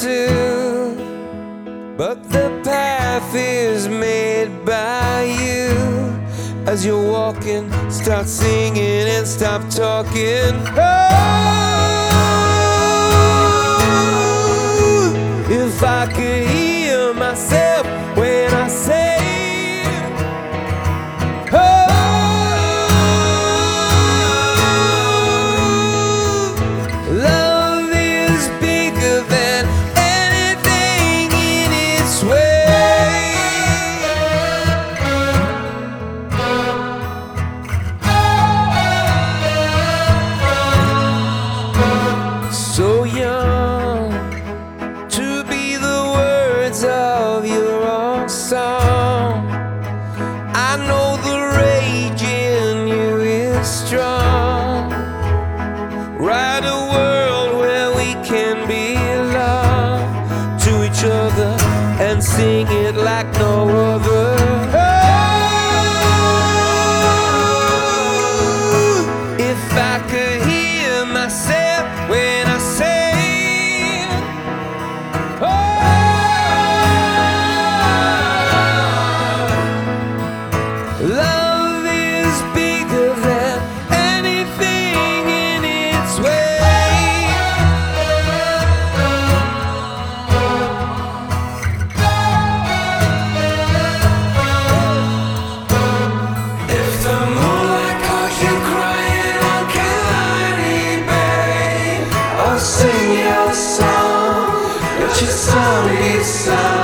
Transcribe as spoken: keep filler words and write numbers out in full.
to, but the path is made by you. As you're walking, start singing and stop talking. Oh, if I could hear myself when I say, oh, love is bigger than anything in its way. So young to be the words of your own song. I know the rage in you is strong. Write a world where we can belong to each other and sing it like no other. Oh, if I could hear myself when I say, oh, love is bigger than anything in its way. If the moonlight caught you crying on Killarney Bay, I'll sing your song, let your song be sung.